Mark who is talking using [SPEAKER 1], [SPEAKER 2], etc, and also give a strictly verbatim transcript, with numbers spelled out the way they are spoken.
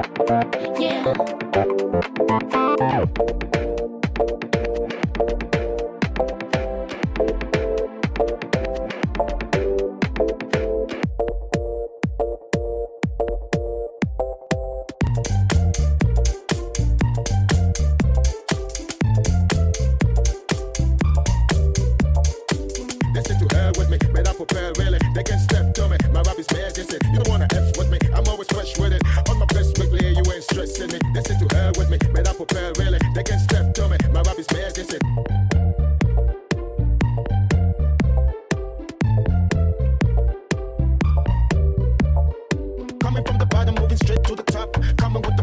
[SPEAKER 1] Yeah.
[SPEAKER 2] Listen to her with me, man, I prepare really. They can step to me, my rap is bad, this it. You don't wanna F with me, I'm always fresh with it. On my best quickly, you ain't stressing me. Listen to her with me, man, I prepare really. They can step to me, my rap is bad, this it. Coming from the bottom, moving straight to the top. Coming with